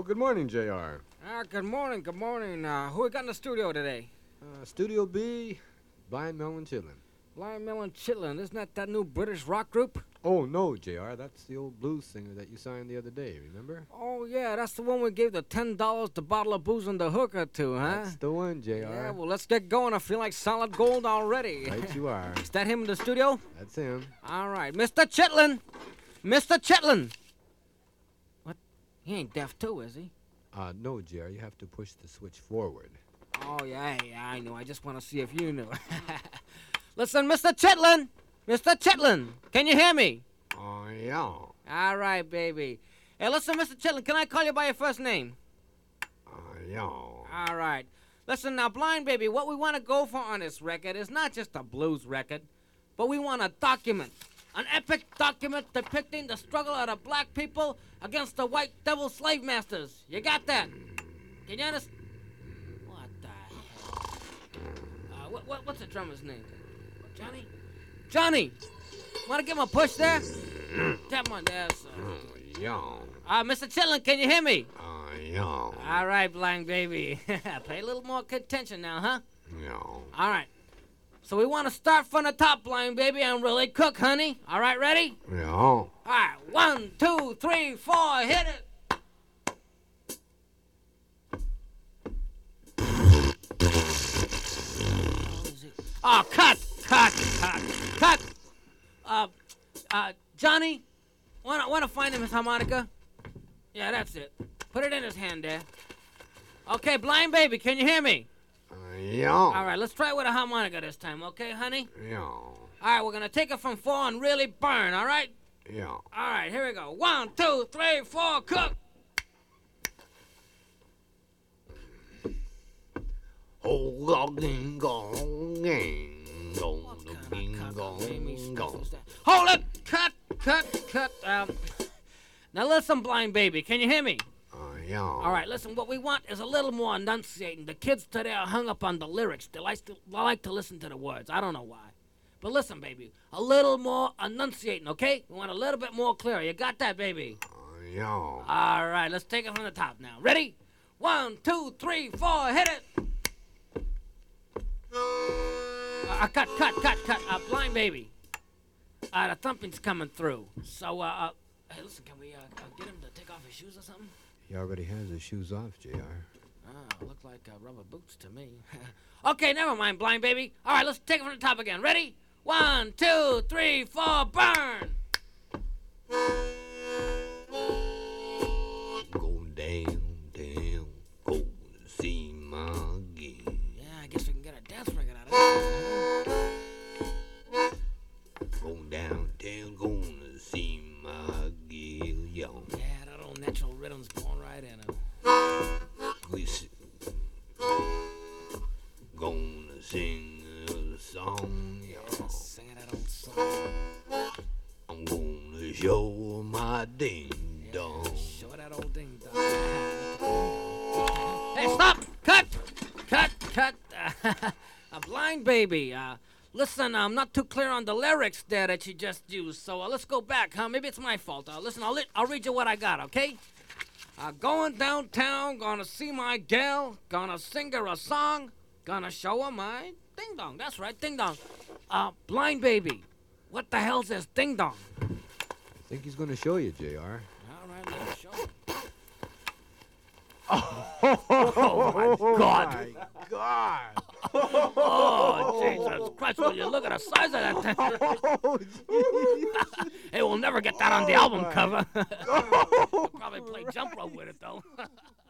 Oh, good morning, JR. Good morning, good morning. Who we got in the studio today? Studio B, Blind Melon Chillin'. Blind Melon Chitlin. Isn't that new British rock group? Oh, no, JR, that's the old blues singer that you signed the other day, remember? Oh, yeah, that's the one we gave the $10 the bottle of booze and the hooker to, huh? That's the one, JR. Yeah, well, let's get going. I feel like solid gold already. Right you are. Is that him in the studio? That's him. All right. Mr. Chitlin! Mr. Chitlin! What? He ain't deaf too, is he? No, JR, you have to push the switch forward. Oh, yeah, I know. I just want to see if you knew. Listen, Mr. Chitlin! Mr. Chitlin! Can you hear me? Oh, yeah. All right, baby. Hey, listen, Mr. Chitlin, can I call you by your first name? Yeah. All right. Listen, now, Blind Baby, what we want to go for on this record is not just a blues record, but we want a document. An epic document depicting the struggle of the black people against the white devil slave masters. You got that? Can you understand? What the hell? What's the drummer's name? Johnny? Johnny! Want to give him a push there? Tap him on there, so. Yeah. Mr. Chitlin, can you hear me? Yeah. All right, Blind Baby. Pay a little more attention now, huh? Yeah. All right. So we want to start from the top, Blind Baby, and really cook, honey. All right, ready? Yeah. All right, 1, 2, 3, 4, hit it. Oh, cut. Johnny, wanna find him his harmonica? Yeah, that's it. Put it in his hand there. Okay, Blind Baby, can you hear me? Yeah. All right, let's try it with a harmonica this time, okay, honey? Yeah. All right, we're gonna take it from 4 and really burn, all right? Yeah. All right, here we go. 1, 2, 3, 4, cook. Hold it! Cut. Now listen, Blind Baby, can you hear me? Yeah. All right, listen, what we want is a little more enunciating. The kids today are hung up on the lyrics. They like to listen to the words. I don't know why. But listen, baby, a little more enunciating, okay? We want a little bit more clear. You got that, baby? Yeah. All right, let's take it from the top now. Ready? 1, 2, 3, 4, hit it! Cut. Blind Baby. The thumping's coming through. So, hey, listen, can we get him to take off his shoes or something? He already has his shoes off, JR. Look like rubber boots to me. Okay, never mind, Blind Baby. All right, let's take it from the top again. Ready? 1, 2, 3, 4, burn! Go down, go see my girl. Yeah, I guess we can get a dance record out of it. Go downtown, gonna see my girl, yo. Yeah, that old natural rhythm's going right in him. We gonna sing a song, yo. Yeah, singing that old song. I'm gonna show my ding dong. Yeah, show that old ding dong. Hey, stop! Cut! Blind Baby, listen, I'm not too clear on the lyrics there that you just used, so let's go back, huh? Maybe it's my fault. Listen, I'll read you what I got, okay? Going downtown, gonna see my gal, gonna sing her a song, gonna show her my ding dong. That's right, ding dong. Blind Baby, what the hell's this ding dong? I think he's gonna show you, JR. All right, let's show him. Oh my God! Oh, Jesus Christ, will you look at the size of that thing? Oh, Hey, we'll never get that on the album cover. We'll probably play jump rope with it, though.